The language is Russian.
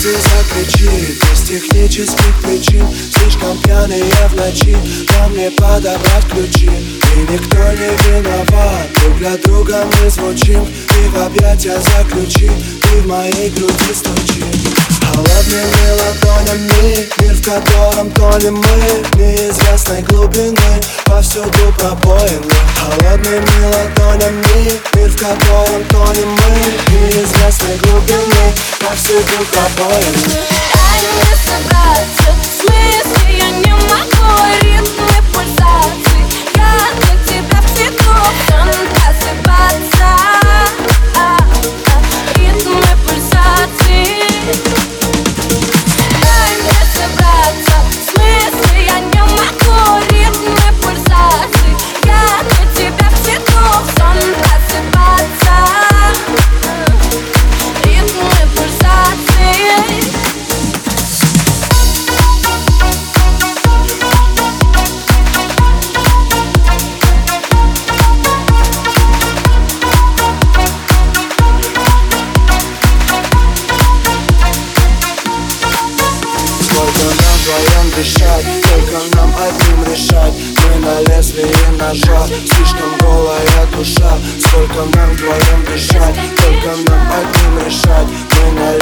сердце закричит без технических причин. Слишком пьяные в ночи, но мне подобрать ключи. И никто не виноват, друг для друга мы звучим. Ты в объятия заключи, ты в моей груди стучи. Холодными ладонями мир, в котором тонем мы, неизвестной глубины, повсюду пробоины. Холодными ладонями мир, в котором тонем мы, неизвестной глубины, повсюду пробоины. Дай мне собраться, в смысле я не могу. Ритмы пульсаций, я для тебя в цвету. Сон просыпаться, ритмы пульсаций. Дай мне собраться, в смысле я не могу. Ритмы пульсаций, я для тебя в цвету. Сон просыпаться, ритмы пульсаций. Сколько нам вдвоем дышать, только нам одним решать. Мы на лезвии ножа, слишком голая душа. Сколько нам вдвоем дышать, только нам одним решать. Мы на